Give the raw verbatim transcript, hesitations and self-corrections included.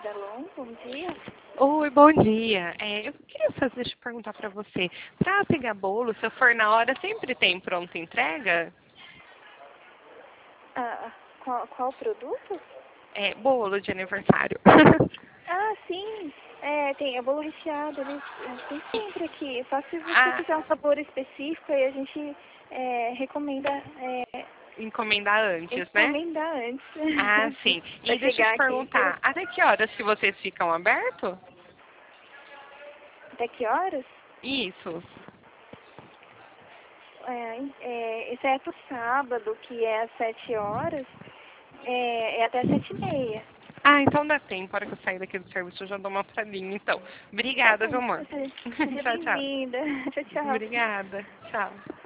Dalon, bom dia. Oi, bom dia. É, eu queria fazer, deixa eu perguntar para você. Para pegar bolo, se eu for na hora, sempre tem pronta entrega? Ah, qual, qual produto? É, bolo de aniversário. Ah, sim. É, tem é bolo recheado, eles é, tem sempre aqui. Só se você Ah, quiser um sabor específico, aí a gente é, recomenda é, encomendar antes, né? encomendar antes. Ah, sim. Pra E deixa eu chegar te aqui. perguntar, até que horas que vocês ficam abertos? Até que horas? Isso. É, é, exceto sábado, que é às sete horas, é, é até sete e meia. Ah, então dá tempo. A hora que eu sair daqui do serviço, eu já dou uma paradinha. Então, Tá obrigada, bom. viu, amor? Seja Tchau, tchau. bem-vinda. Tchau, tchau. Obrigada. Tchau.